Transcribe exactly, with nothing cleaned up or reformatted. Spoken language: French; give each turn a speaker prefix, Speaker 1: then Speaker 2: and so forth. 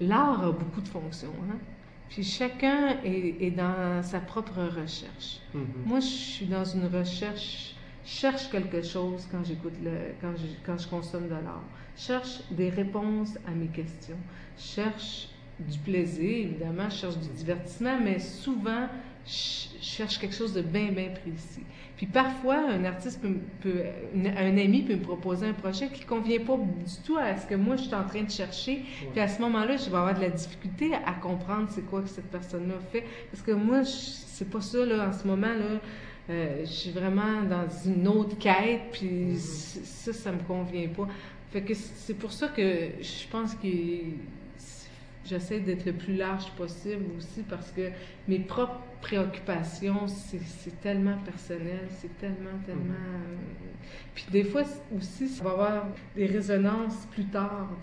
Speaker 1: l'art a beaucoup de fonctions, hein? Puis chacun est, est dans sa propre recherche.
Speaker 2: Mm-hmm.
Speaker 1: Moi, je suis dans une recherche, je cherche quelque chose quand j'écoute le, quand je, quand je consomme de l'art. Je cherche des réponses à mes questions. Je cherche du plaisir, évidemment, je cherche du divertissement, mais souvent, je cherche quelque chose de bien, bien précis. Puis parfois, un artiste peut, peut un ami peut me proposer un projet qui ne convient pas du tout à ce que moi, je suis en train de chercher. Ouais. Puis à ce moment-là, je vais avoir de la difficulté à comprendre c'est quoi que cette personne-là fait. Parce que moi, je, c'est pas ça, là, en ce moment, là. Euh, je suis vraiment dans une autre quête, puis mm-hmm. ça, ça me convient pas. Fait que c'est pour ça que je pense que j'essaie d'être le plus large possible aussi, parce que mes propres préoccupations, c'est, c'est tellement personnel, c'est tellement, tellement... Mm-hmm. Puis des fois aussi, ça va avoir des résonances plus tard,